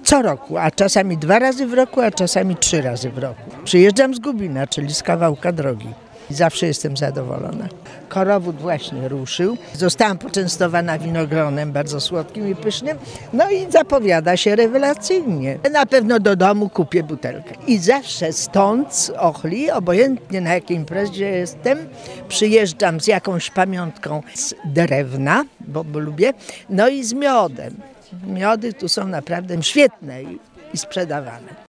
Co roku, a czasami 2 razy w roku, a czasami 3 razy w roku. Przyjeżdżam z Gubina, czyli z kawałka drogi. Zawsze jestem zadowolona. Korowód właśnie ruszył. Zostałam poczęstowana winogronem bardzo słodkim i pysznym. No i zapowiada się rewelacyjnie. Na pewno do domu kupię butelkę. I zawsze stąd z Ochli, obojętnie na jakiej imprezie jestem, przyjeżdżam z jakąś pamiątką z drewna, bo lubię, no i z miodem. Miody tu są naprawdę świetne i sprzedawane.